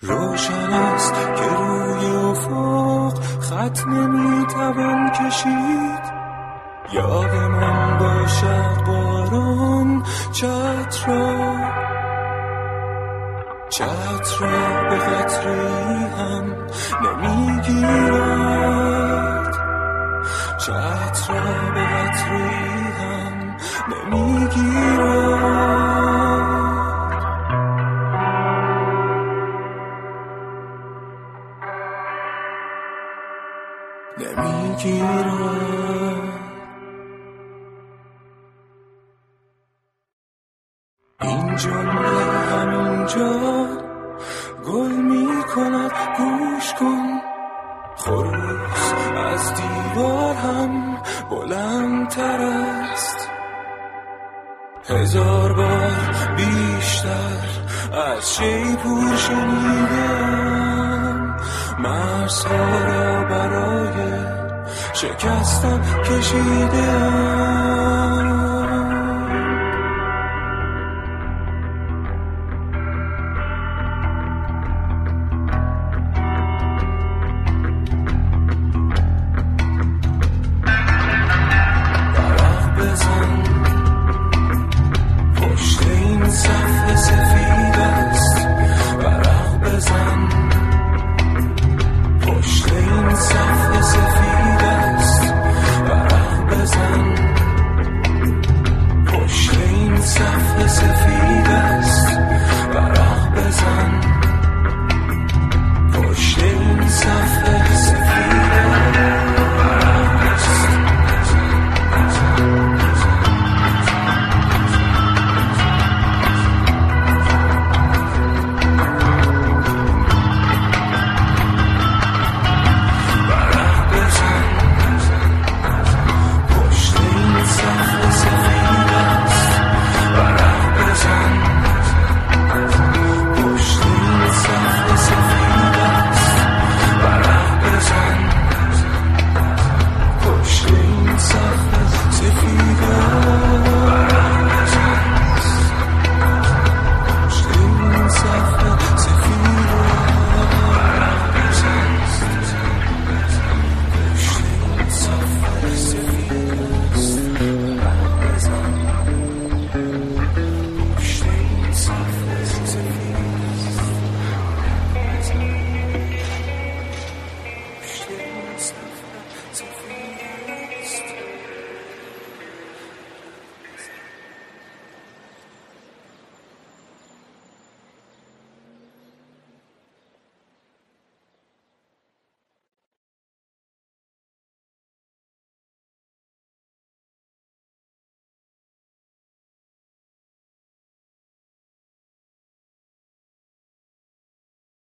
روشن است که روی افق خط نمیتوان کشید. یادمان باشد باران چتر را به قطره‌ای هم نمیگیرد. چتر را به قطره‌ای هم نمیگیرد. این جمله همینجا گل می کند، گوش کن. خروس از دیوار هم بلندتر است، 1000 بار بیشتر از شیپور شنیدم. مرزها را برای شکستن کشیدم.